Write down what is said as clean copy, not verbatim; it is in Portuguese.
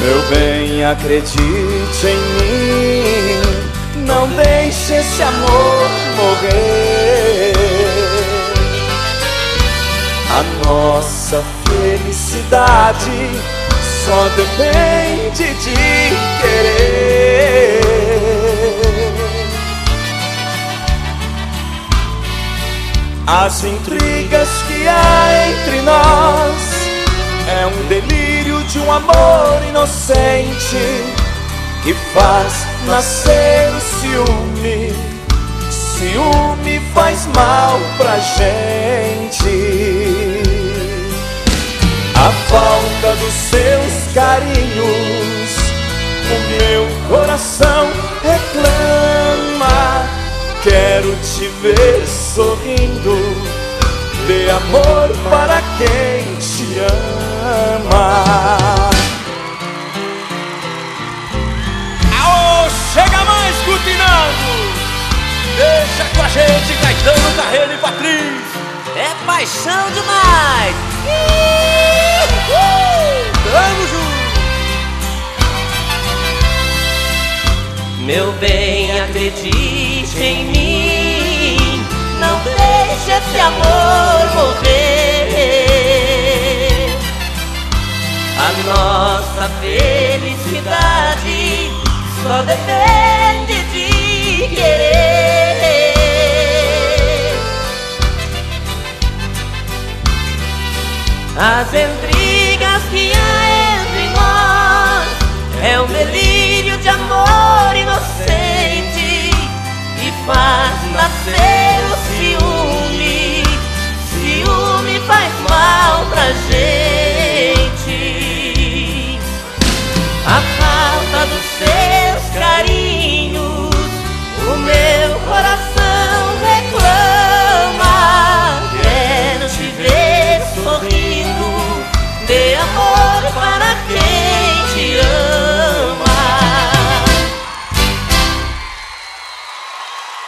Meu bem, acredite em mim, não deixe esse amor morrer. A nossa felicidade só depende de querer. As intrigas que há entre nós é um delírio de um amor inocente que faz nascer o ciúme. Ciúme faz mal pra gente. A falta dos seus carinhos, o meu coração reclama. Quero te ver sorrindo, dê amor para quem te ama. Aô, chega mais, Gutinando! Deixa com a gente, Caetano, Carreiro e Patrícia. É paixão demais! Tamo junto! Meu bem, acredite em mim, não deixe esse amor morrer. A nossa felicidade só depende de querer. As intrigas que há entre nós é um delírio de amor inocente que faz nascer o ciúme. Ciúme faz mal pra gente.